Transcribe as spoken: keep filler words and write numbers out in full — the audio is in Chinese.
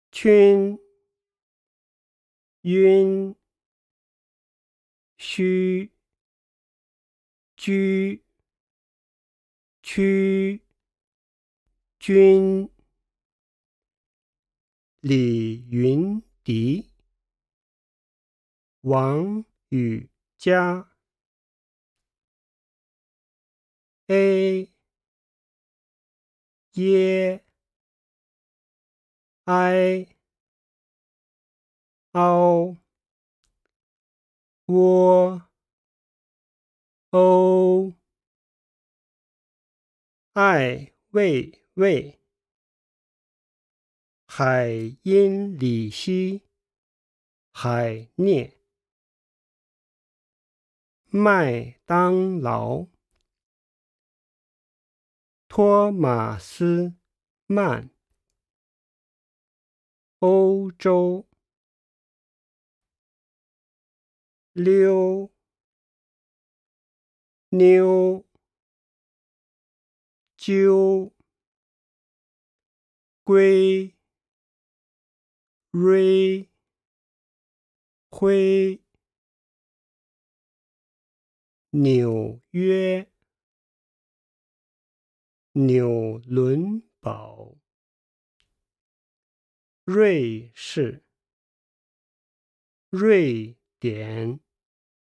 均、晕、虚、居、区、均、李云迪、王宇佳、A、耶、I、凹、窝、欧、爱、魏、魏、海因里希、海涅、麦当劳、托马斯曼、欧洲、溜、妞、鸠、龟、瑞、灰、纽约、纽伦堡、瑞士、瑞典、